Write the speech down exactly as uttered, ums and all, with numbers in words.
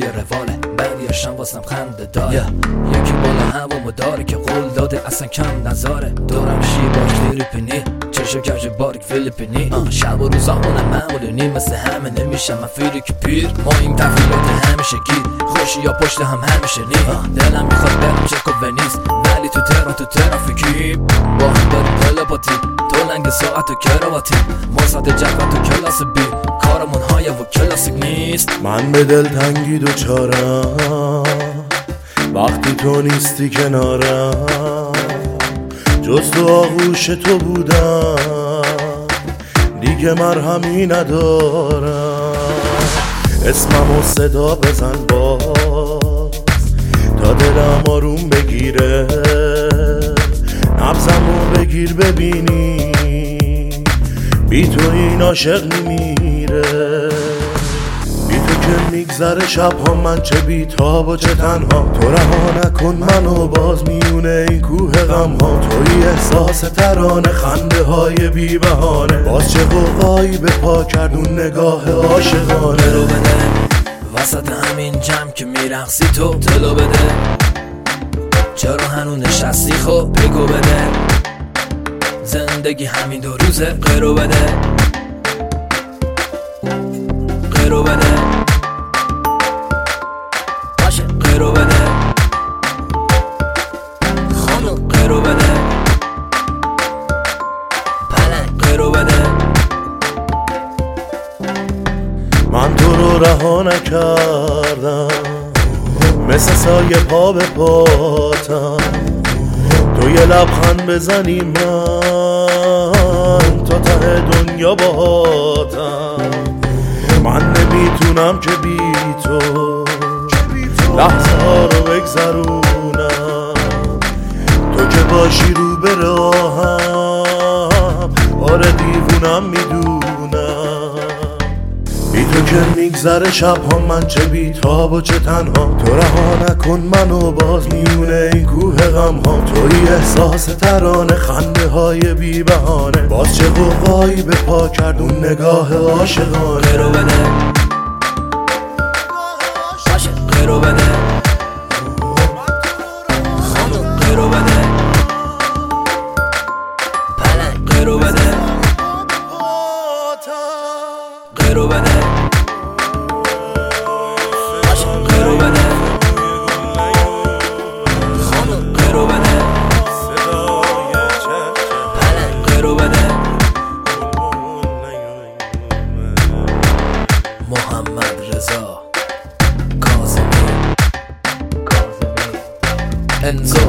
توی رواله بعدیاشم واسم خنده داره yeah. یکی بالا هوامو داره که قول داده اصلا کم نذاره دورم شی باش فیلیپینی چشم کفش باریک فیلیپینی شب و روزامونم معمولونی مثل همه نمیشم من فیلی که پیر ما این تفیلات همیشه گیر خوشی یا پشت هم همیشه نی دلم میخواد برم چک و ونیز ولی تو تهران تو ترافیکی با هم داریم تلپاتی تو لنگ ساعت و کراواتی ما ساعت جدول تو کلاس بی کارمون های و کلاسیک نیست من به دل تنگی دو چارم وقتی تو نیستی کنارم جز تو آغوش تو بودم دیگه مرهمی ندارم اسمم و صدا بزن باز تا دلم آروم بگیره نبضم رو بگیر ببینی بی تو این عاشق نمیره بی تو که میگذره شب ها من چه بی تاب و چه تنها تو رها نکن منو باز میونه این کوه غم ها توی احساس ترانه خنده های بی بهانه باز چه قوقایی به پا کردون نگاه عاشقانه رو بده وسط همین جمع که میرقصی تو تلو بده چرا هنو نشستی خب بگو بده زندگی همین دو روزه غیرو بده غیرو بده باشه غیرو بده خانو غیرو بده پلنگ غیرو بده من تو رو رها نکردم مثل سایه پا به پاتم تو یه لبخند بزنی من تا ته دنیا باهاتم من نمیتونم که بی تو لحظه ها رو بگذرونم تو که باشی رو به راهم آره دیوونم میدونم بی تو که میگذره شب ها من چه بی تاب و چه تنها تو رها نکن منو باز میونه این کوه غم ها توی احساس ترانه خنده های بی بهانه باز چه قوقایی به پا کردون نگاه عاشقانه غیرو بده باشه غیرو بده خانو غیرو بده پلنگ غیرو بده غیرو بده باشه غیرو بده خانو غیرو بده پلنگ غیرو بده محمد رضا کاظمی انزو